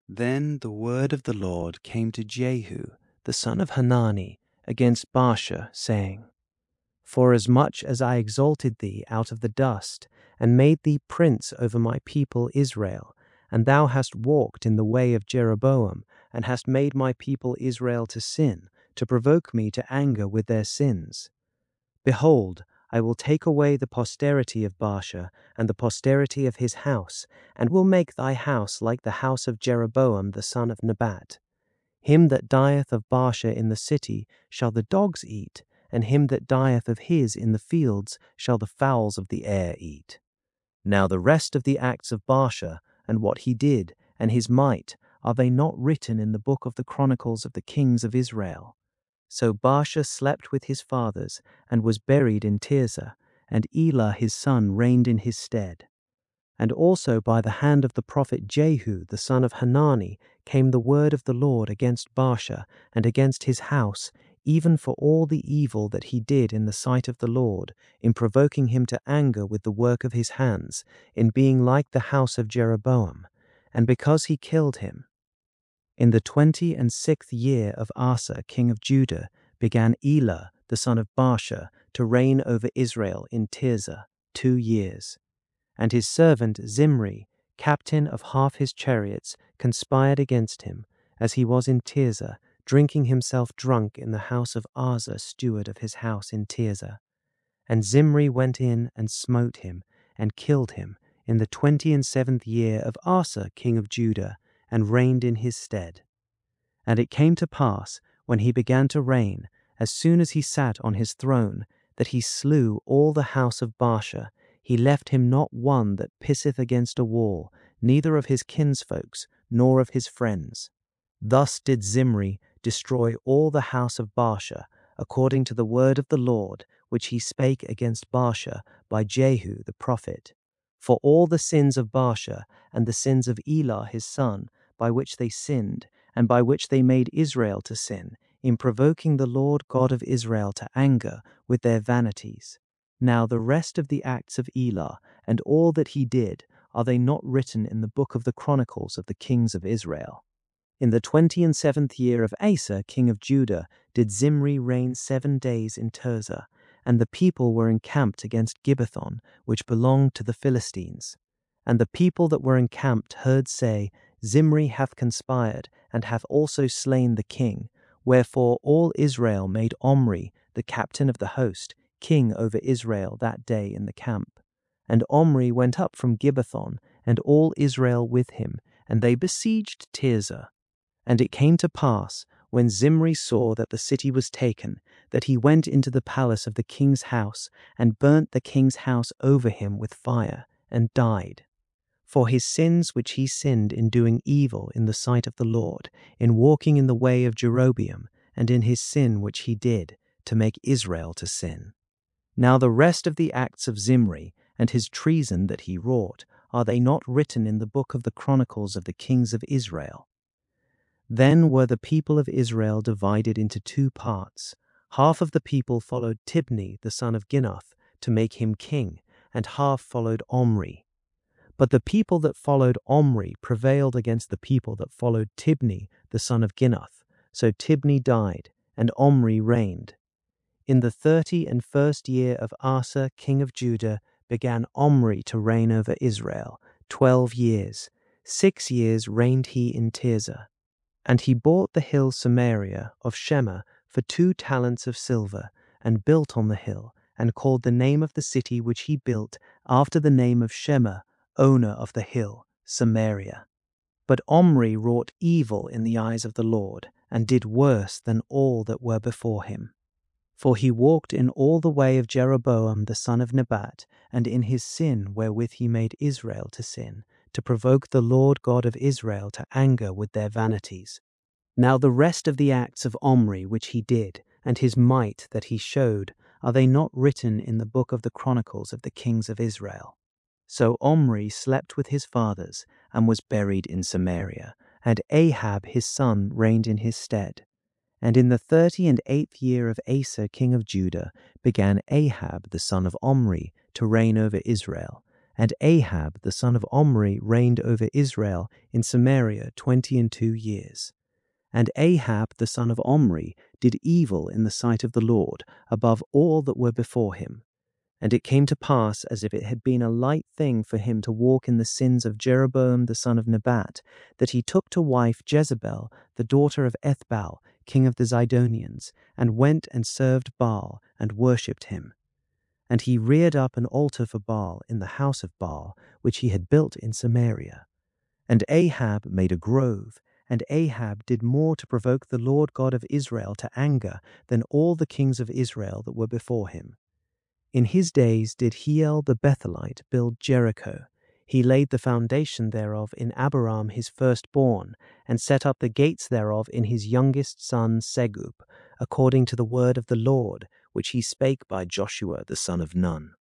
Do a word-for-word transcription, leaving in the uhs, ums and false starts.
Then the word of the Lord came to Jehu, the son of Hanani, against Baasha, saying, Forasmuch as I exalted thee out of the dust, and made thee prince over my people Israel, and thou hast walked in the way of Jeroboam, and hast made my people Israel to sin, to provoke me to anger with their sins. Behold, I will take away the posterity of Baasha, and the posterity of his house, and will make thy house like the house of Jeroboam the son of Nebat. Him that dieth of Baasha in the city shall the dogs eat, and him that dieth of his in the fields shall the fowls of the air eat. Now the rest of the acts of Baasha, and what he did, and his might, are they not written in the book of the chronicles of the kings of Israel? So Baasha slept with his fathers, and was buried in Tirzah, and Elah his son reigned in his stead. And also by the hand of the prophet Jehu the son of Hanani came the word of the Lord against Baasha, and against his house, even for all the evil that he did in the sight of the Lord, in provoking him to anger with the work of his hands, in being like the house of Jeroboam, and because he killed him. In the twenty and sixth year of Asa king of Judah began Elah the son of Baasha to reign over Israel in Tirzah two years. And his servant Zimri, captain of half his chariots, conspired against him, as he was in Tirzah, drinking himself drunk in the house of Asa steward of his house in Tirzah. And Zimri went in and smote him, and killed him, in the twenty and seventh year of Asa king of Judah, and reigned in his stead. And it came to pass, when he began to reign, as soon as he sat on his throne, that he slew all the house of Baasha. He left him not one that pisseth against a wall, neither of his kinsfolks, nor of his friends. Thus did Zimri destroy all the house of Baasha, according to the word of the Lord, which he spake against Baasha by Jehu the prophet. For all the sins of Baasha, and the sins of Elah his son, by which they sinned, and by which they made Israel to sin, in provoking the Lord God of Israel to anger with their vanities. Now the rest of the acts of Elah, and all that he did, are they not written in the book of the chronicles of the kings of Israel? In the twenty and seventh year of Asa king of Judah did Zimri reign seven days in Tirzah, and the people were encamped against Gibbethon, which belonged to the Philistines. And the people that were encamped heard say, Zimri hath conspired, and hath also slain the king. Wherefore all Israel made Omri, the captain of the host, king over Israel that day in the camp. And Omri went up from Gibbethon, and all Israel with him, and they besieged Tirzah. And it came to pass, when Zimri saw that the city was taken, that he went into the palace of the king's house, and burnt the king's house over him with fire, and died. For his sins which he sinned in doing evil in the sight of the Lord, in walking in the way of Jeroboam, and in his sin which he did, to make Israel to sin. Now the rest of the acts of Zimri, and his treason that he wrought, are they not written in the book of the chronicles of the kings of Israel? Then were the people of Israel divided into two parts. Half of the people followed Tibni the son of Ginath, to make him king, and half followed Omri. But the people that followed Omri prevailed against the people that followed Tibni the son of Ginath. So Tibni died, and Omri reigned. In the thirty and first year of Asa king of Judah began Omri to reign over Israel, twelve years. Six years reigned he in Tirzah. And he bought the hill Samaria of Shema for two talents of silver, and built on the hill, and called the name of the city which he built after the name of Shema, owner of the hill, Samaria. But Omri wrought evil in the eyes of the Lord, and did worse than all that were before him. For he walked in all the way of Jeroboam the son of Nebat, and in his sin wherewith he made Israel to sin, to provoke the Lord God of Israel to anger with their vanities. Now the rest of the acts of Omri which he did, and his might that he showed, are they not written in the book of the chronicles of the kings of Israel? So Omri slept with his fathers, and was buried in Samaria, and Ahab his son reigned in his stead. And in the thirty and eighth year of Asa king of Judah began Ahab the son of Omri to reign over Israel, And Ahab the son of Omri reigned over Israel in Samaria twenty and two years. And Ahab the son of Omri did evil in the sight of the Lord above all that were before him. And it came to pass, as if it had been a light thing for him to walk in the sins of Jeroboam the son of Nebat, that he took to wife Jezebel, the daughter of Ethbaal, king of the Zidonians, and went and served Baal, and worshipped him. And he reared up an altar for Baal in the house of Baal, which he had built in Samaria. And Ahab made a grove, and Ahab did more to provoke the Lord God of Israel to anger than all the kings of Israel that were before him. In his days did Hiel the Bethelite build Jericho. He laid the foundation thereof in Abiram his firstborn, and set up the gates thereof in his youngest son Segub, according to the word of the Lord, which he spake by Joshua the son of Nun.